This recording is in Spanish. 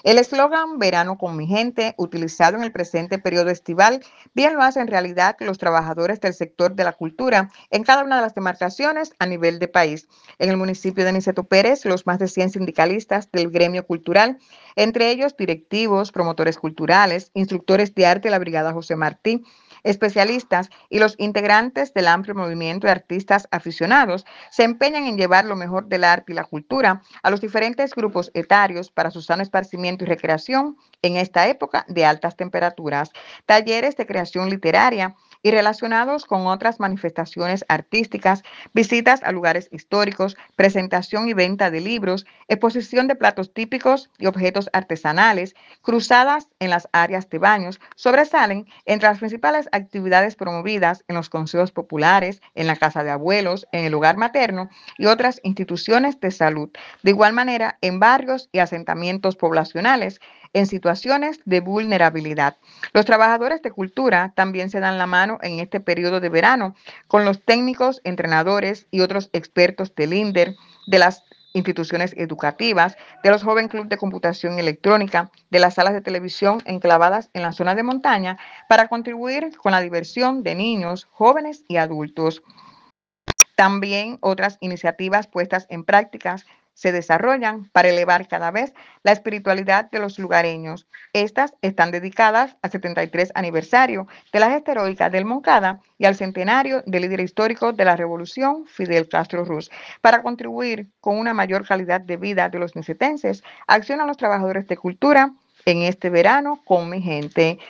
El eslogan Verano con mi gente, utilizado en el presente periodo estival, bien lo hacen realidad los trabajadores del sector de la cultura en cada una de las demarcaciones a nivel de país. En el municipio de Niceto Pérez, los más de 100 sindicalistas del gremio cultural, entre ellos directivos, promotores culturales, instructores de arte de la Brigada José Martí, especialistas y los integrantes del amplio movimiento de artistas aficionados se empeñan en llevar lo mejor del arte y la cultura a los diferentes grupos etarios para su sano esparcimiento y recreación en esta época de altas temperaturas. Talleres de creación literaria y relacionados con otras manifestaciones artísticas, visitas a lugares históricos, presentación y venta de libros, exposición de platos típicos y objetos artesanales, cruzadas en las áreas de baños, sobresalen entre las principales actividades promovidas en los consejos populares, en la casa de abuelos, en el hogar materno y otras instituciones de salud. De igual manera, en barrios y asentamientos poblacionales en situaciones de vulnerabilidad. Los trabajadores de cultura también se dan la mano en este periodo de verano con los técnicos, entrenadores y otros expertos del INDER, de las instituciones educativas, de los Joven Club de Computación Electrónica, de las salas de televisión enclavadas en la zona de montaña, para contribuir con la diversión de niños, jóvenes y adultos. También otras iniciativas puestas en prácticas se desarrollan para elevar cada vez la espiritualidad de los lugareños. Estas están dedicadas al 73 aniversario de la gesta heroica del Moncada y al centenario del líder histórico de la revolución, Fidel Castro Ruz. Para contribuir con una mayor calidad de vida de los nicetenses, accionan los trabajadores de cultura en este verano con mi gente.